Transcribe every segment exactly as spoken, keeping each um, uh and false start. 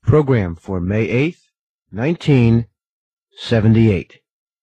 program for May eighth, nineteen seventy-eight.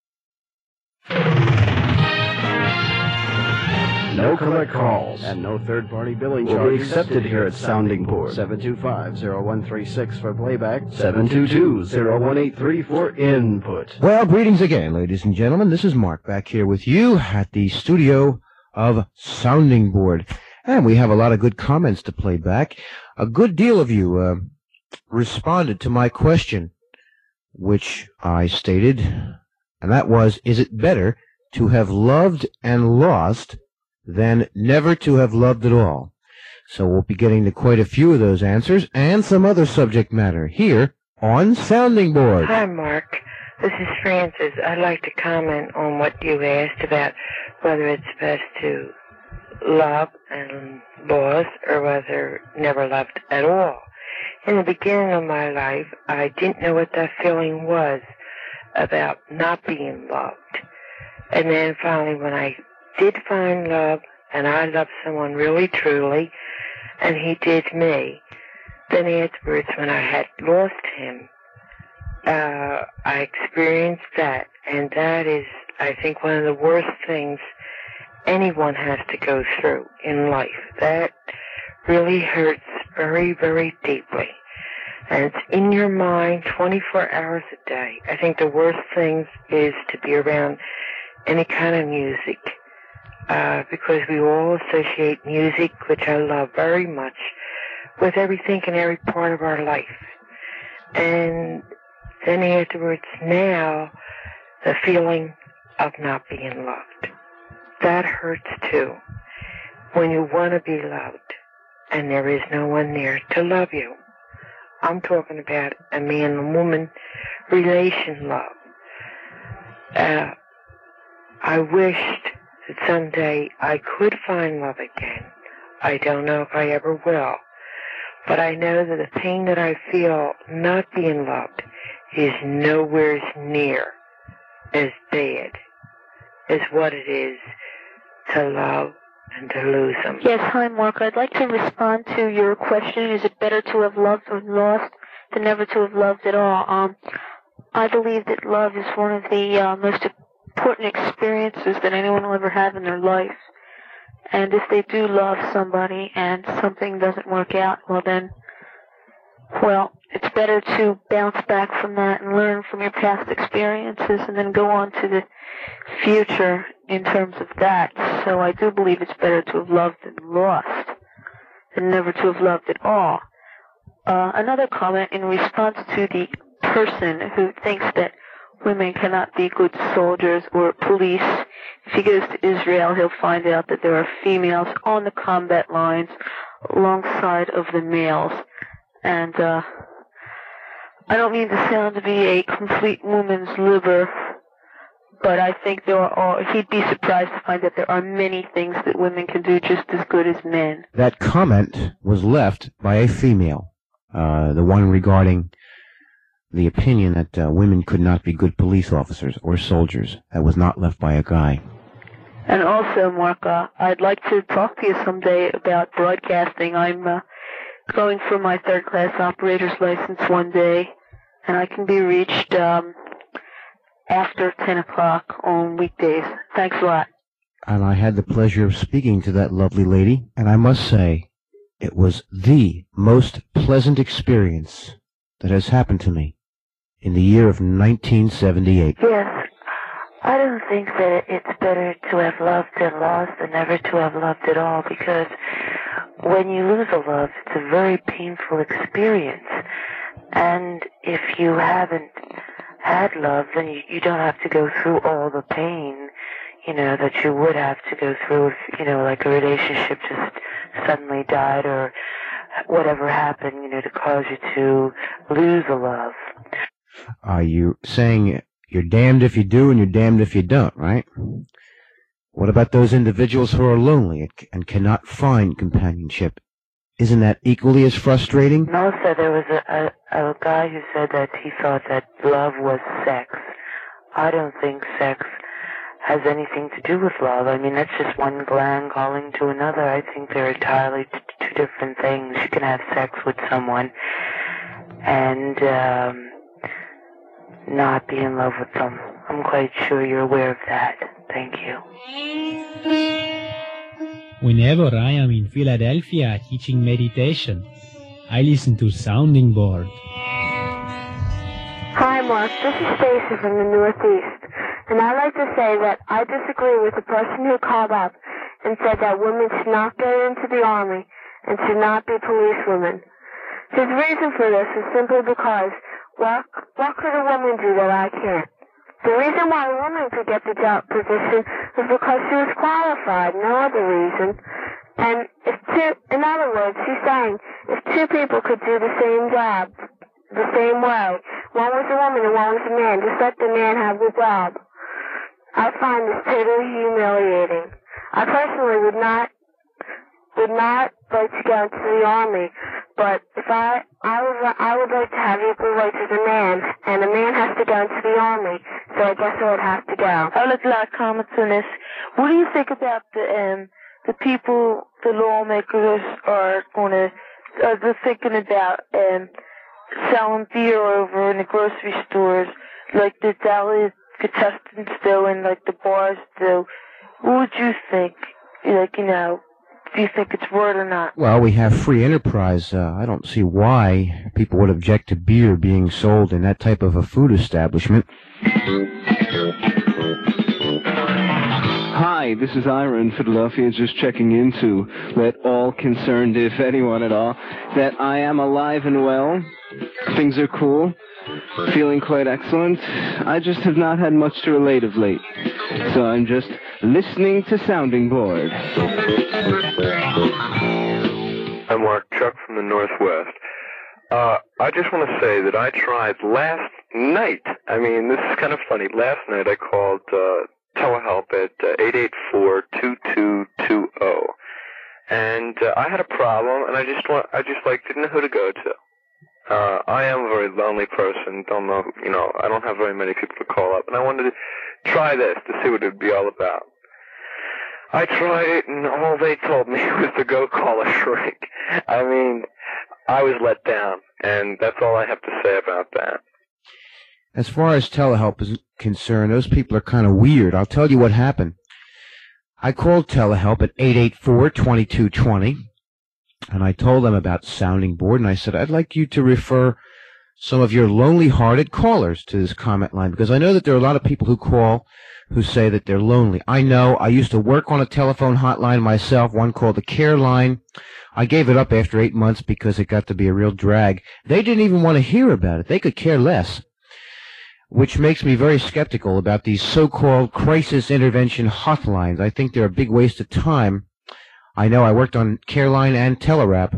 No collect calls and no third-party billing charges will be accepted here at Sounding Board. seven two five, zero one three six for playback, seven two two, zero one eight three for input. Well, greetings again, ladies and gentlemen. This is Mark back here with you at the studio of Sounding Board. And we have a lot of good comments to play back. A good deal of you uh, responded to my question, which I stated, and that was, is it better to have loved and lost than never to have loved at all? So we'll be getting to quite a few of those answers and some other subject matter here on Sounding Board. Hi, Mark. This is Francis. I'd like to comment on what you asked about whether it's best to love and lost or whether never loved at all. In the beginning of my life, I didn't know what that feeling was about not being loved. And then finally, when I did find love, and I loved someone really truly, and he did me, then afterwards, when I had lost him, uh, I experienced that, and that is, I think, one of the worst things anyone has to go through in life. That really hurts very, very deeply, and it's in your mind twenty-four hours a day. I think the worst thing is to be around any kind of music, uh, because we all associate music, which I love very much, with everything and every part of our life. And then afterwards, now, the feeling of not being loved. That hurts too, when you want to be loved, and there is no one there to love you. I'm talking about a man and woman relation love. Uh, I wished that someday I could find love again. I don't know if I ever will. But I know that the pain that I feel not being loved is nowhere near as bad as what it is to love and to lose them. Yes, hi, Mark. I'd like to respond to your question. Is it better to have loved or lost than never to have loved at all? Um, I believe that love is one of the uh, most important experiences that anyone will ever have in their life. And if they do love somebody and something doesn't work out, well then, well, it's better to bounce back from that and learn from your past experiences and then go on to the future in terms of that. So I do believe it's better to have loved and lost than never to have loved at all. Uh, another comment in response to the person who thinks that women cannot be good soldiers or police. If he goes to Israel, he'll find out that there are females on the combat lines alongside of the males. And uh, I don't mean to sound to be a complete woman's liber, but I think there are, he'd be surprised to find that there are many things that women can do just as good as men. That comment was left by a female, uh, the one regarding the opinion that uh, women could not be good police officers or soldiers. That was not left by a guy. And also, Mark, uh, I'd like to talk to you someday about broadcasting. I'm uh, going for my third-class operator's license one day, and I can be reached um, after ten o'clock on weekdays. Thanks a lot. And I had the pleasure of speaking to that lovely lady, and I must say, it was the most pleasant experience that has happened to me in the year of nineteen seventy-eight. Yes, I don't think that it's better to have loved and lost than never to have loved at all, because when you lose a love, it's a very painful experience. And if you haven't had love, then you, you don't have to go through all the pain, you know, that you would have to go through if, you know, like a relationship just suddenly died or whatever happened, you know, to cause you to lose a love. Are you saying you're damned if you do and you're damned if you don't, right? What about those individuals who are lonely and cannot find companionship? Isn't that equally as frustrating? And also, there was a, a, a guy who said that he thought that love was sex. I don't think sex has anything to do with love. I mean, that's just one gland calling to another. I think they're entirely t- two different things. You can have sex with someone and um, not be in love with them. I'm quite sure you're aware of that. Thank you. Whenever I am in Philadelphia teaching meditation, I listen to Sounding Board. Hi, Mark. This is Stacy from the Northeast. And I'd like to say that I disagree with the person who called up and said that women should not get into the Army and should not be policewomen. His reason for this is simply because what, what could a woman do that I can't? The reason why a woman could get the job position is because she was qualified, no other reason. And if two, in other words, she's saying if two people could do the same job the same way, one was a woman and one was a man, just let the man have the job. I find this totally humiliating. I personally would not would not like to go into the Army, but if I I would I would like to have equal rights as a man, and a man has to go into the Army, so I guess I would have to go. I'd like a lot of comments on this. What do you think about the um the people, the lawmakers are going to are they thinking about um selling beer over in the grocery stores like the Dali contestants do and like the bars do? What would you think? Like, you know, do you think it's word or not? Well, we have free enterprise. Uh, I don't see why people would object to beer being sold in that type of a food establishment. Hi, this is Ira in Philadelphia, just checking in to let all concerned, if anyone at all, that I am alive and well. Things are cool. Feeling quite excellent. I just have not had much to relate of late. So I'm just listening to Sounding Board. I'm Mark Chuck from the Northwest. Uh, I just want to say that I tried last night. I mean, this is kind of funny. Last night I called uh, telehelp at uh, eight eight four, two two two zero. And uh, I had a problem, and I just want, I just like didn't know who to go to. Uh, I am a very lonely person. Don't know, you know, I don't have very many people to call up, and I wanted to try this to see what it would be all about. I tried it, and all they told me was to go call a shrink. I mean, I was let down, and that's all I have to say about that. As far as telehelp is concerned, those people are kind of weird. I'll tell you what happened. I called telehelp at eight eight four, two two two zero, and I told them about Sounding Board, and I said, I'd like you to refer some of your lonely-hearted callers to this comment line, because I know that there are a lot of people who call who say that they're lonely. I know. I used to work on a telephone hotline myself, one called the Care Line. I gave it up after eight months because it got to be a real drag. They didn't even want to hear about it. They could care less, which makes me very skeptical about these so-called crisis intervention hotlines. I think they're a big waste of time. I know I worked on Careline and Telerap.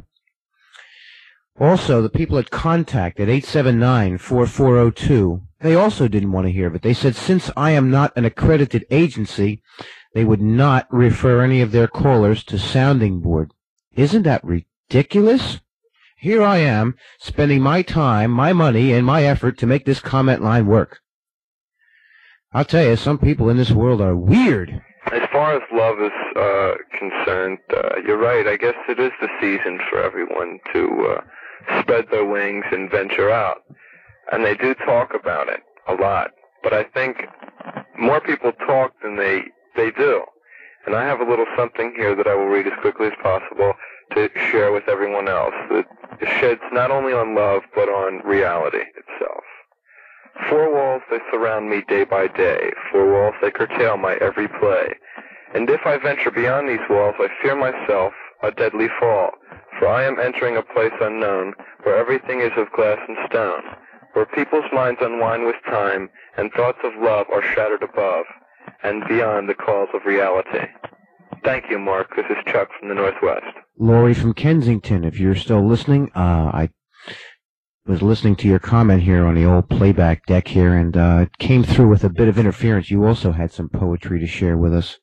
Also, the people at Contact at eight seven nine, four four zero two, they also didn't want to hear of it. They said since I am not an accredited agency, they would not refer any of their callers to Sounding Board. Isn't that ridiculous? Here I am, spending my time, my money, and my effort to make this comment line work. I'll tell you, some people in this world are weird. As far as love is uh, concerned, uh, you're right. I guess it is the season for everyone to uh, spread their wings and venture out. And they do talk about it a lot. But I think more people talk than they, they do. And I have a little something here that I will read as quickly as possible to share with everyone else that sheds not only on love, but on reality itself. Four walls, they surround me day by day. Four walls, they curtail my every play. And if I venture beyond these walls, I fear myself a deadly fall. For I am entering a place unknown, where everything is of glass and stone, where people's minds unwind with time, and thoughts of love are shattered above, and beyond the calls of reality. Thank you, Mark. This is Chuck from the Northwest. Lori from Kensington, if you're still listening, uh, I was listening to your comment here on the old playback deck here, and uh, it came through with a bit of interference. You also had some poetry to share with us.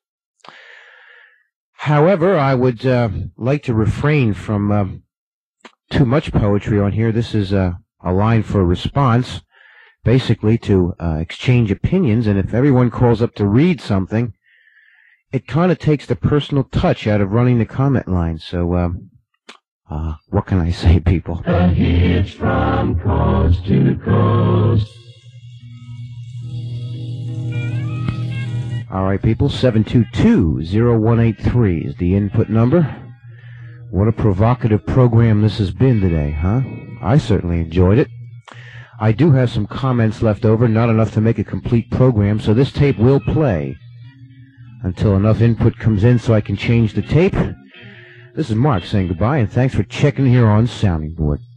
However, I would uh, like to refrain from uh, too much poetry on here. This is uh, a line for a response, basically to uh, exchange opinions, and if everyone calls up to read something, it kind of takes the personal touch out of running the comment line. So um, Uh, what can I say, people? A hitch from coast to coast. All right, people, seven two two, zero one eight three is the input number. What a provocative program this has been today, huh? I certainly enjoyed it. I do have some comments left over, not enough to make a complete program, so this tape will play until enough input comes in so I can change the tape. This is Mark saying goodbye, and thanks for checking here on Sounding Board.